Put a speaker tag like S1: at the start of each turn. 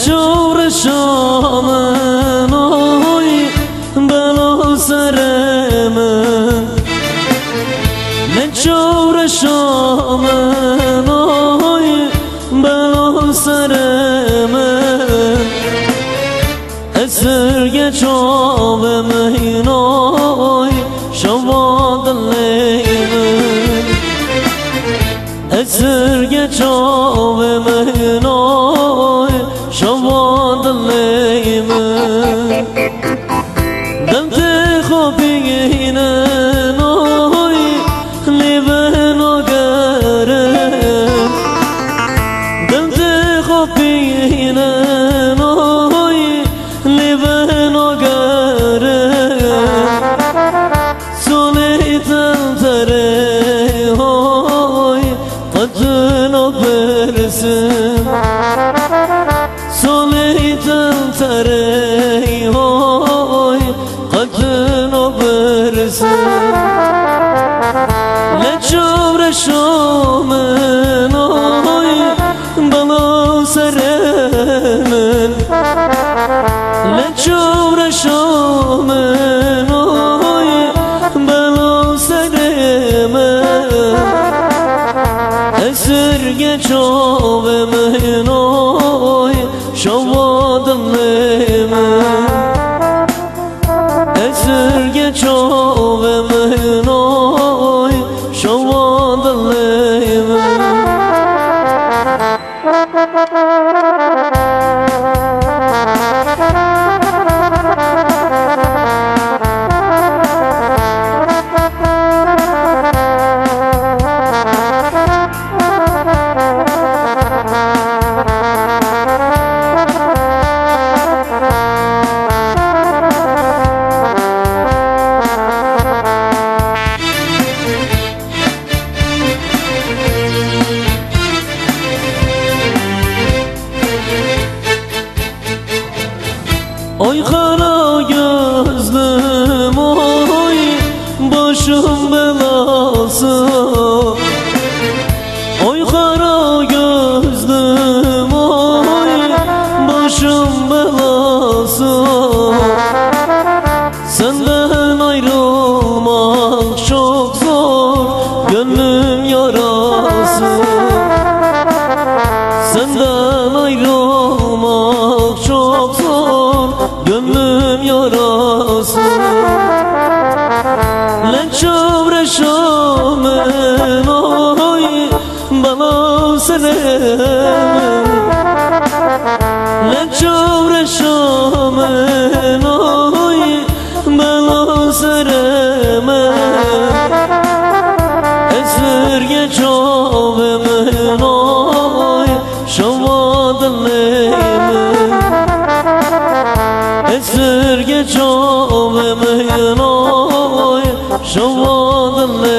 S1: چور شامن آی بلا سر من چور شامن آی بلا سر من اسرگ چاب من آی شواد لیمن اسرگ چاب من آی شواد لیمن دمت خوبینن آی لیبن آگرم دمت خوبینن آی لیبن آگرم سولیتن تره آی قدنا برسم سولیتن تره آی قدنا برسم لچور شامن آی بلا سر من لچور شامن آی بلا سر من اسرگ چاب من آی شواد لیمن اسرگ چاب من آی شواد لیمن Oy kara gözlüm oy başım belası Oy kara gözlüm oy başım belası Senden ayrılmak çok zor gönlüm yarası Senden ayrılmak çok zor gönlüm yarası Leçavre şamen oy bana senem Leçavre şamen oy bana sereme Esirge çavemen oy şavad leymen Esirge çavemen oy şavad leymen